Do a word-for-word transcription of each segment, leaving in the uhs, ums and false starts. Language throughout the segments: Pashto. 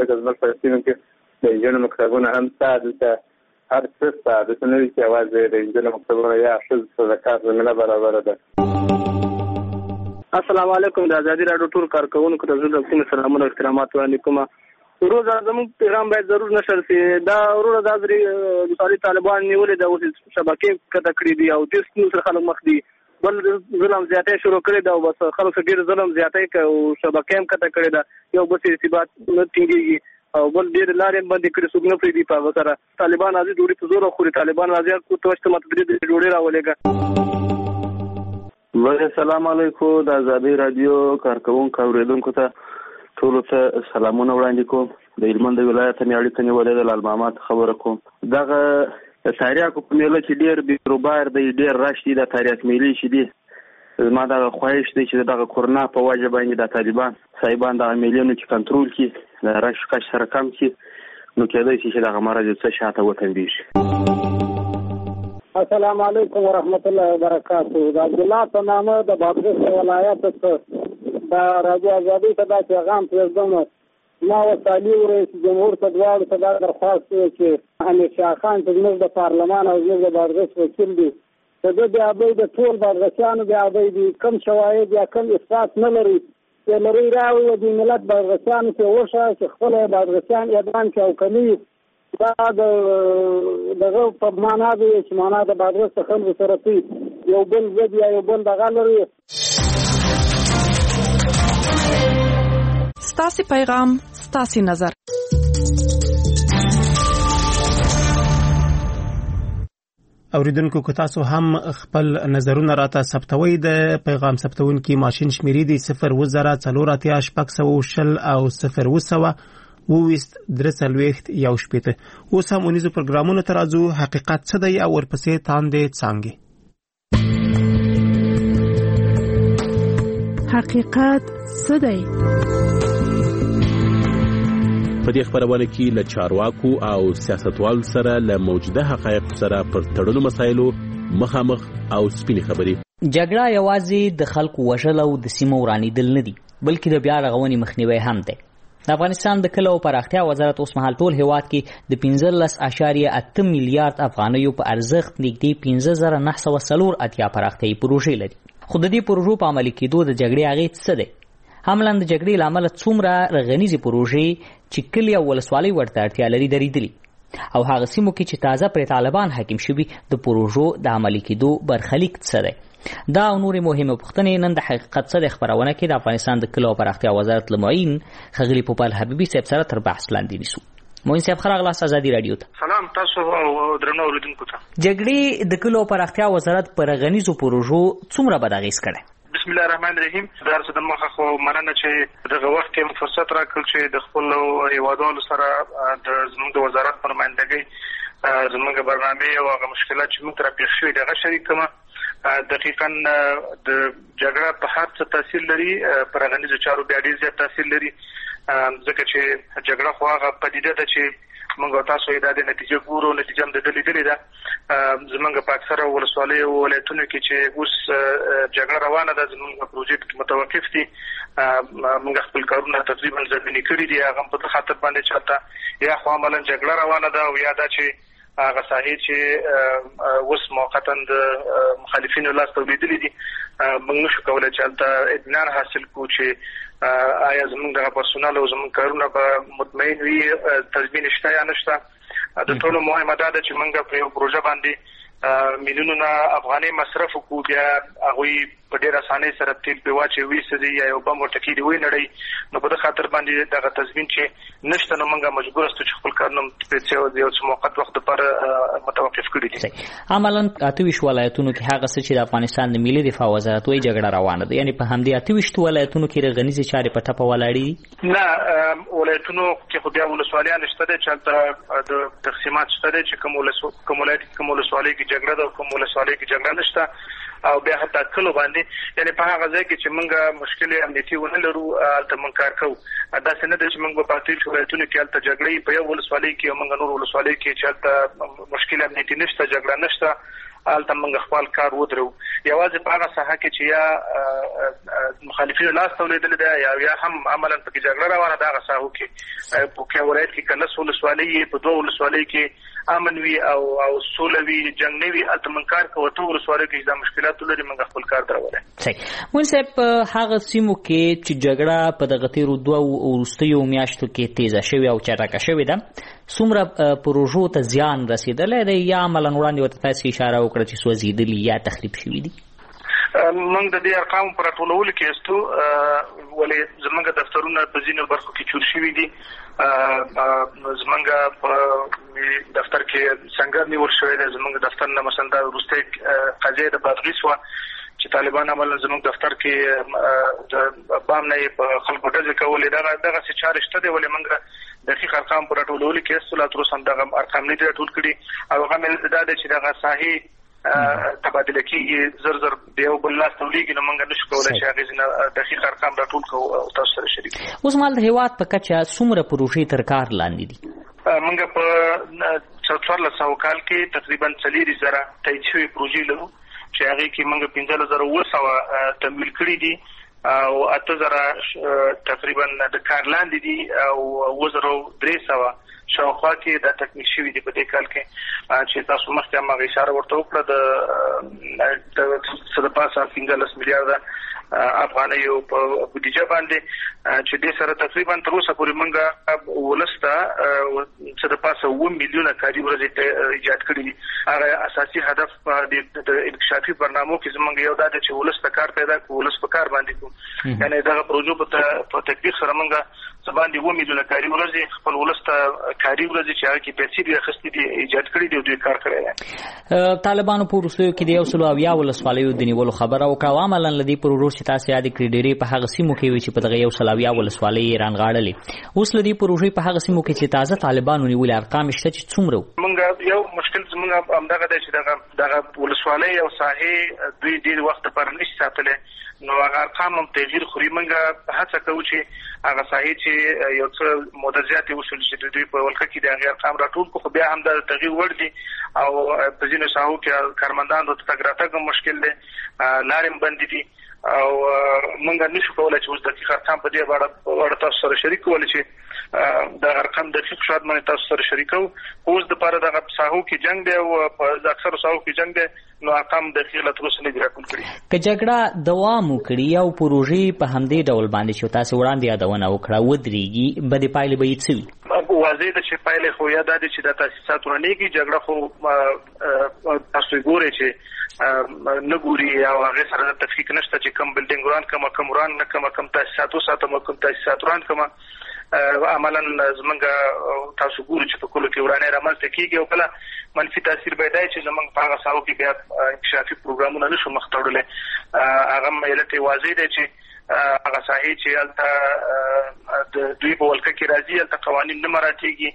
ځکه زموږ په سیمه کې د انجونو مکتبونه هم شته، دلته هر څه شته، دلته نه وي چې یوازې د انجونو مکتبونه یا ښځو ته د کار زمینه برابره ده. السلام علیکم. د ازادي راډیو ټول کارکوونکو ته زه د کوم سلامونه او احترامات وړاندې کوم. وروره زموږ پیغام باید ضرور نشر شي. دا وروره دا ځري مثالي طالبان نیولې ده، اوس شبکې کته کړې دي او دې ستونزو سره خلک مخ دي. بل ظلم زیاتې شروع کړی ده او بس خلک ډېر ظلم زیاتې کوي او شبکې هم کته کړې ده، یو بل سره ارتباط نه ټینګېږي او بل ډېر لارې هم بندې کړي، څوک نه پرېږدي په هغه سره. طالبان راځي ډوډۍ په زوره خوري، طالبان راځي کوته ته ماته درې ډوډۍ راولېږه. السلام علیکم. د ازادي راډیو کارکوونکو اوریدونکو ته ټولو ته سلامونه وړاندې کوم. د هلمند ولایت مې اړیکه نیولې ده، له الماما خبره کوم. دغه تاریخ په میله کې ډېر بیروبار دی، ډېر رش دی. د تاریخ میلې چې دی زما دغه خواهش دی چې دغه کورونا په وجه باندې د طالبان صاحبان دغه میلیونو چې کنټرول کړي، د رش کش سره کم کړي، نو کېدای شي چې دغه مرض څه شاته وتنبیږي. السلام علیکم ورحمت الله وبرکاتہ. د عبدالله په نامه د بادغیس ولایت څخه د راډیو ازادي ته دا پیغام پرېږدم. ما ورته رئیس جمهور ته دواړو ته دا درخواست دی چې امیرشاه خان چې زموږ د پارلمان او زموږ د بادغیس وکیل دی، د ده بېعبۍ د ټول بادغیسیانو بېعبۍ دي، کم شواهد یا کم اثبات نه لري چې لري راوړي د ملت بادغیسیانو کې وښایه چې خپله بادغیسیان اعدام کړي او که نه وي دا د دغه په معنا دی چې معنا د بادغیس د خلکو سره کوي یو بل ضد یا یو بل دغه لري. ستاسې پیغام ستاسې نظر. اوریدونکو که تاسو هم خپل نظرونه راته ثبتوئ، د پیغام ثبتونکي ماشین شمیرې دی صفر اووه زره څلور اتیا شپږ سوه شل او صفر اووه سوه اووه ویشت درې څلوېښت یو شپېته. اوس هم اونیزو پروګرامونو ته راځو. حقیقت څه دی او ورپسې تاندې څانګې. حقیقت څه دی؟ په دې خبرونه کې له چارواکو او سیاستوالو سره له موجوده حقایق سره پر تړلو مسایلو مخامخ او سپینې خبرې. جګړه یوازې د خلکو وژل او د سیمو ورانېدل نه دي، بلکې د بیا رغونې مخنیوی هم دی. د افغانستان د کلي او پراختیا وزارت اوس مهال ټول هیواد کې د پنځلس اعشاریه اته میلیارډ افغانیو په ارزښت نږدې پنځه زره نهه سوه څلور اتیا پراختیایي پروژې لري. خو د دې پروژو په عملي کېدو د جګړې اغېز څه دی؟ هملاً د جګړې له امله څومره رغنیزې پروژې چې کلي او ولسوالۍ ورته اړتیا لري درېدلي، او هغه سیمو کې چې تازه پرې طالبان حاکم شوي د پروژو د عملي کېدو برخلیک څه دی؟ دا او نورې مهمې پوښتنې نن د حقیقت څه دی خپرونه کې د افغانستان د کلي او پراختیا وزارت له معین ښاغلي پوپل حبیبي صاحب سره تر بحث لاندې نیسو. معین صاحب ښه راغلاست ازادي راډیو ته. سلام تاسو او درنو اوریدونکو ته. جګړې د کلي او پراختیا وزارت پر رغنیزو پروژو څومره بد اغېز کړی؟ بسم الله الرحمن الرحیم. دا څه د مخه خو مننه چې دغه وخت کې فرصت راکړل چې د خپل هیوادوالو سره د زموږ د وزارت په نمائندګۍ زموږ برنامه او هغه مشکلات چې موږ تر پیښ شوي دغه شریکم. دقیقاً د جګړه په هر څه تاثیر لري، پر رغنیزو چارو بیا ډېر زیات تاثیر لري، ځکه چې جګړه خو هغه پدیده ده چې موږ تاسو یې د نتیجه ګورو، نتیجه هم د دې لیدلې ده. زموږ په اکثره ولسوالۍ او ولایتونو کې چې اوس جګړه روانه ده، زموږ پروژې متوقف دي، موږ خپل کارونه تقریبا ځنډني کړي دي، هغه په خاطر باندې چاته یا خو عملاً جګړه روانه ده او یا دا چې هغه ساحې چې اوس موقتا د مخالفینو لاس ته لوېدلې دي، موږ نشو کولی چې هلته اطمینان حاصل کړو چې آیا زموږ دغه پرسونل او زموږ کارونه به مطمئن وي، تضمین شته یا نشته. د ټولو مهمه دا ده چې موږ په یو پروژه باندې میلیونونه افغانۍ مصرف وکړو، بیا هغوی په ډېر اسانۍ سره تیل پرې واچوي ویسځي یا یو بم ورته کېږدي ونړوي، نو په دې خاطر باندې دغه تضمین چې نشته، نو موږ مجبور یو چې خپل کارونه یو څه موقت وخت لپاره متوقف کړي دي. عملاً اته ویشت ولایتونو کې هغه څه چې د افغانستان د ملي دفاع وزارت وایي جګړه روانه ده، یعنې په همدې اته ویشت ولایتونو کې رغنیزې چارې په ټپه ولاړې دي؟ نه، ولایتونو کې خو بیا ولسوالیان شته دی چې هلته د تقسیمات شته دی چې کوم ولایت کوم ولسوالۍ کې جګړه ده او کوم ولسوالۍ کې جګړه نشته، او بیا حتی کلو باندې یعنی په هغه ځای کې چې موږ مشکل امنیتي ونه لرو هلته موږ کار کوو. داسې نه ده چې موږ په پاتې ولایتونو کې هلته جګړې په یو ولسوالۍ کې او موږ نور ولسوالۍ کې چې هلته مشکل امنیتي نشته، جګړه نشته، هلته موږ خپل کار ودرو. یوازې په هغه ساحه کې چې یا مخالفینو لاس تولیدل ده یا یا هم عملاً پکې جګړه روانه ده، هغه ساحو کې په کې ولایت کې کلس ولسوالۍ په دوه ولسوالۍ کې امن وي او او سوله وي، جنګ نه وي، هلته موږ کار کوو. ته ولسوالۍ کې دا مشکلات لري، موږ خپل کار درولای. صحیح. مون صاحب هغه سیمو کې چې جګړه په دغه تیرو دوه وروستیو میاشتو کې تیزه شوې او چټکه شوې ده، څومره پروژو ته زیان رسېدلی دی یا عملاً وړاندې ورته تاسې اشاره وکړه چې سوځېدلي یا تخریب شوي دي؟ موږ د دې ارقامو په راټولولو کې استو ولې زموږ دفترونه په ځینو برخو کې چور شوي دي. زموږ په دفتر کې سنگر نیول شوی دی. زموږ دفتر نه مثلا د وروستۍ قضیه د بادغیس وه چې طالبان عملاً زموږ دفتر کې د بام نه یې په خلکو ډزې کولې. دغه دغسې چارې شته دی، ولې موږ دقیق ارقام په راټولولو کې استو لا تر اوسه هم دغه ارقام نه دي راټول کړي. او هغه مې دا دی چې دغه ساحې تبادله کېږي، زر زر د یو بل لاس ته ولیږي، نو موږ نشو کولی چې هغې نه دقیق ارقام راټول کړو او تاسو سره شریک کړو. اوس مهال د هېواد په کچه څومره پروژې تر کار لاندې دي؟ موږ په څوارلس سوه کال کې تقریبا څلېرویشت زره تایید شوې پروژې لرو چې هغې کې موږ پنځلس زره اووه سوه تمویل کړي دي او اته زره تقریبا د کار لاندې دي او اووه زره درې سوه شاوخوا کې دا تکمیل شوي دي په دې کال کې چې تاسو مخکې هم هغه اشاره ورته وکړه د څه د پاسه پنځلس میلیارده افغانیو په بودیجه باندې چې دې سره تقریبا تر اوسه پورې موږ ولس ته څه د پاسه اووه میلیونه کاري ورځې ایجاد کړي دي. هغه اساسي هدف د انکشافي برنامو کې زموږ یو دا دی چې ولس ته کار پیدا کړو، ولس په کار باندې کړو. یعنې دغه پروژو په تطبیق سره موږ څه باندې اووه میلیونه کاري ورځې خپل ولس ته کاري ورځې چې هغه کې پیسې دي اخیستې دي ایجاد کړي دي او دوی کار کړی دی. طالبانو په وروستیو کې د یو سلو اویا ولسوالیو د نیولو خبره وکړه او عملاً له دې پروژو چې تاسې یادې کړې ډېرې په هغه سیمو کې وي چې په دغه یو سل اویا ولسوالۍ یې رانغاړلې. اوس له دې پروژې په هغه سیمو کې چې تازه طالبانو نیولې ارقام شته چې څومره وو؟ موږ یو مشکل زموږ همدغه دی چې دغه دغه ولسوالۍ او ساحې دوی ډېر وخت دپاره نشي ساتلی، نو هغه ارقام هم تغییر خوري. موږ هڅه کوو چې هغه ساحې چې یو څه موده زیاتې وشول چې دوی په ولکه کې د هغې ارقام راټول کړو، خو بیا هم د تغییر وړ دي او په ځینو ساحو کې کارمندانو ته تګ راتګ هم مشکل دی، لارې هم بندې دي او موږ نشو کولی چې اوس دقیق ارقام په دې اړه تاسو سره شریک کولی چې د ارقام دقیق شاید باندې تاسو سره شریکو. اوس دپاره دغه ساحو کې جنګ دی او په اکثرو ساحو کې جنګ دی، نو ارقام دقیق لا تر اوسه نه دي راټول کړي. که جګړه دوام وکړي او پروژې په همدې ډول باندې چې تاسې وړاندې یادونه وکړه ودرېږي، بدې پایلې به یې څه وي؟ واضح ده چې پایلې خو یا دا دي چې دا تاسیسات ورانېږي. جګړه خو تاسو یې ګورئ چې نه ګوري او هغې سره د تفکیک نشته چې کم بلډینګ وران کړمه، کم وران نه کړمه، کم تاسیسات وساتم، کم تاسیسات وران کړمه. عملاً زموږ تاسو ګورو چې په کلو کې ورانۍ رامنځته کېږي او کله منفي تاثیر به دا چې زموږ په هغه ساحو کې بیا انکشافي پروګرامونه نشو مخ ته وړلی. هغه علت یې واضح دی چې هغه ساحې چې هلته د دوی په ولکه کې راځي، هلته قوانین نه مراعاتېږي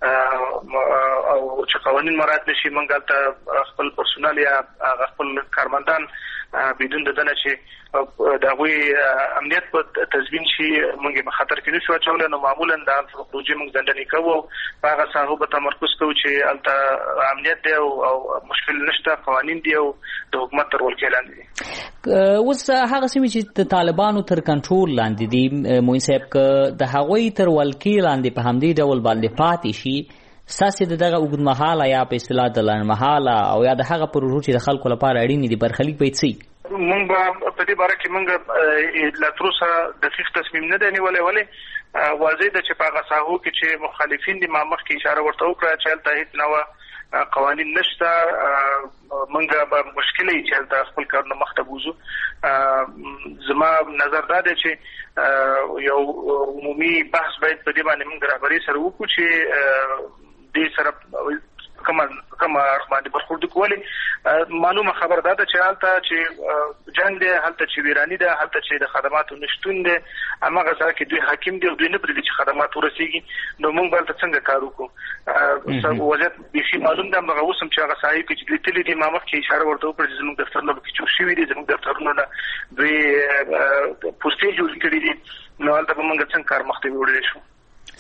او چې قوانین مراعات نشي، موږ هلته خپل پرسونل یا خپل کارمندان بدون د دنه چې د هغوی امنیت په تضمین شي موږ یې په خطر کې نشو اچولی، نو معمولا د هلته پروژې موږ ځنډنې کوو او په هغه ساحو به تمرکز کوو چې هلته امنیت دی او مشکل نشته، قوانین دي او د حکومت تر ولکې لاندې دي. اوس هغه سیمې چې د طالبانو تر کنټرول لاندې دي موین صاحب، که د هغوی تر ولکې لاندې په همدې ډول باندې پاتې شي، ستاسې د دغه اوږدمهاله یا په اصطلاح د لنډمهاله او یا د هغه پروژو چې د خلکو لپاره اړینې دي برخلیک به یې څه وي؟ موږ به په دې باره کې موږ لا تر اوسه دقیق تصمیم نه دی نیولی، ولې واضح ده چې په هغه ساحو کې چې مخالفین دي، ما مخکې اشاره ورته وکړه چې هلته هېڅ نوع قوانین نشته، موږ به مشکل وي چې هلته خپل کارونه مخته بوځو. زما نظر دا دی چې یو عمومي بحث باید په دې باندې موږ رهبرۍ سره وکړو چې دې سره کومه کومه اړخ باندې برخورد کولې. معلومه خبر دا ده چې هلته چې جنګ دی، هلته چې ویراني ده، هلته چې د خدماتو نشتون دی، هماغه ځای کې دوی حاکم دي او دوی نه پرېږدي چې خدمات ورسېږي، نو موږ به هلته څنګه کار وکړو؟ وضعیت بیخي معلوم دی. همدغه اوس هم چې هغه ساحې کې چې دوی تللي دي، ما مخکې اشاره ورته وکړه چې زموږ دفترونه پکې چور شوي دي، زموږ دفترونه نه دوی پوستې جوړې کړي دي، نو هلته به موږ څنګه کار مخته وړلی شو؟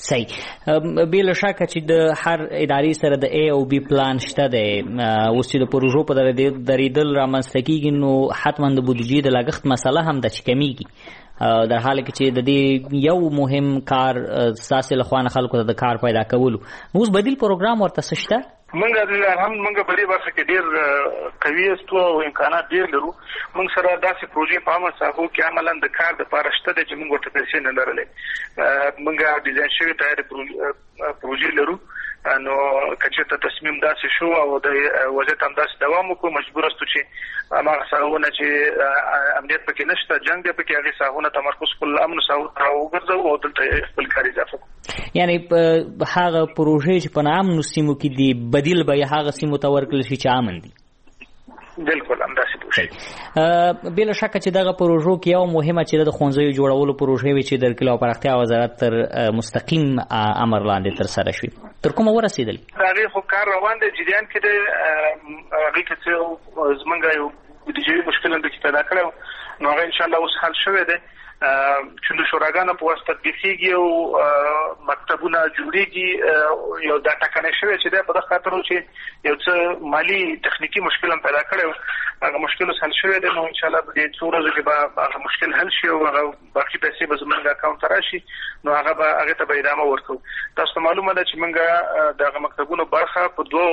صحیح بل شک چې د هر ادارې سره د ای او بی پلان شته دی اوس چې د پروژو په درېدل رامنځته کیږي نو حتما د بودیجې د لګښت مسله هم د کمیږي در حال کې چې د دې یو مهم کار ساسي لخوانه خلکو ته د کار پیدا کولو اوس بدیل پروګرام ورته شته منګه الحمد منګه په دې برخه کې ډیر قوي استو او امکانات ډیر لرو موږ سره داسې پروژې په عامه ساحو کې عملاً د کار د پاره شته چې موږ ورته پیسې نه لرلې منګه ډیزاین شوی تیار پروژې لرو نو کچته تصمیم داسې شو او د وضعیت هم داسې دوام وکړو مجبور استو چې هغه ساحونه چې امنیت پکې نشته جنگ دی پکې هغه ساحونه تمرکز کول امن ساحو راوګرځو او دلته خپل کار اضافه کوو یعنی هغه پروژې چې په نام نو سیمو کې دی بدیل به هغه سیمو ته ورکړل شي چې امن دي بالکل هم داسې پوښي بل شک چې دغه پروژو کې یو مهمه چې د خونځو جوړولو پروژې وی چې د کلو پراختیا وزارت تر مستقیم امر لاندې تر سره شوی تر کومه ورسېدل هغه خو کار روان دی جریان کې د هغه کې زمونږ یو بودیجې مشکل هم د پیدا کړو نو هغه ان شاء الله اوس حل شوی دی چې د شوراګانو په واسطه تطبیقیږي او مکتبونه جوړیږي یو دا ټاکنه شوی چې د په دغه خاطر چې یو څه مالی تخنیکی مشکل هم پیدا کړو هغه مشکل حل شوی دی نو ان شاء الله په دې څو ورځو کې به هغه مشکل حل شي او هغه باقي پیسې به زموږ اکاونټ ته راشي نو هغه به هغه ته به ادامه ورکړو تاسو معلومه ده چې موږ دغه مکتبونو برخه په دوه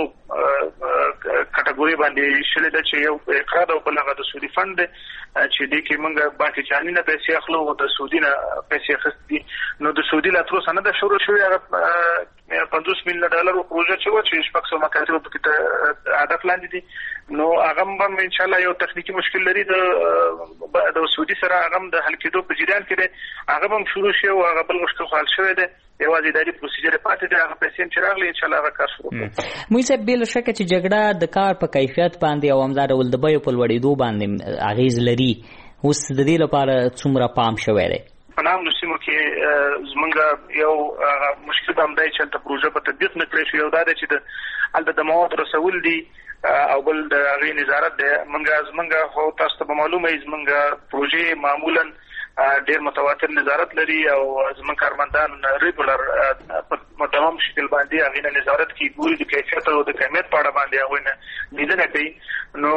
کټګوري باندې شلې ده چې یو اقراض او بل هغه د سودي فند چې دې کې موږ بانکي چاني نه پیسې اخلو او د سعودي نه پیسې اخستي نو د سعودي لا تر اوسه نه د شروع شوی هغه پنځوس میلیون ډالر پروژه چې و چې شپږ سوه مکاتب په کې هدف لاندې دي نو هغه هم ان شاء الله یو تخنیکی مشکل لري د د سعودي سره هغه د حل کېدو په جریان کې دی هغه هم شروع شي او هغه بل مشکل حل شوی دی یوازې اداري پروسیجر پاتې دی هغه پیسې چې راغلي ان شاء الله هغه کار شروع کړو موږ صاحب بل شک چې جګړه د کار په کیفیت باندې او همدار ول د بیو په لوړېدو باندې اغیز لري اوس د دې لپاره څومره پام شوی دی په نام نو سیمو کې زمونږ یو مشکل هم دی چې د پروژه په تطبیق نه کړی شو یو دا دی چې د البته د مواد رسول دي او بل د هغې نظارت دی موږ زمونږ خو تاسو ته معلومه وي زمونږ پروژې معمولا ډېر متواتر نظارت لري او زمونږ کارمندان ریګولر په تمام شکل باندې هغې نه نظارت کوي ګوري د کیفیت او د کمیت په اړه باندې هغوی نه لیدنه کوي نو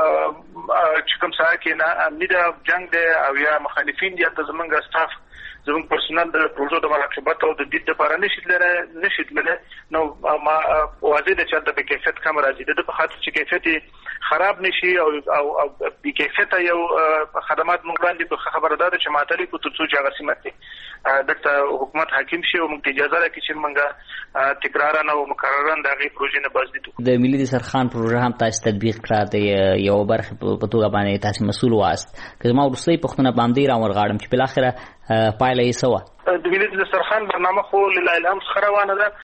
چې کوم ساحه کې نه امني ده جنګ دی او یا مخالفین دي هلته زمونږ سټاف زموږ پرسونل د پروژو د مراقبت او د دید لپاره نشي تللی نشي تللی نو ما واضح ده چې د کیفیت کم راځي د په خاطر چې کیفیت خراب نشي او او او بي کیفیت یو خدمات موږ باندې په خبره ده چې ماتلي کو ترڅو چې هغه سیمه کې د حکومت حاکم شي او موږ اجازه راکړي چې موږ تکرارا او مکررا د هغې پروژې نه بازدید د ملي دسترخوان پروژه هم تاسو تطبیق کړه د یو برخه په توګه باندې تاسو مسؤل واست که ما ورسې پښتنه باندې را ورغاړم چې بل اخره پایله یې سوا د ملي دسترخوان برنامه خو لله الحمد خروانه ده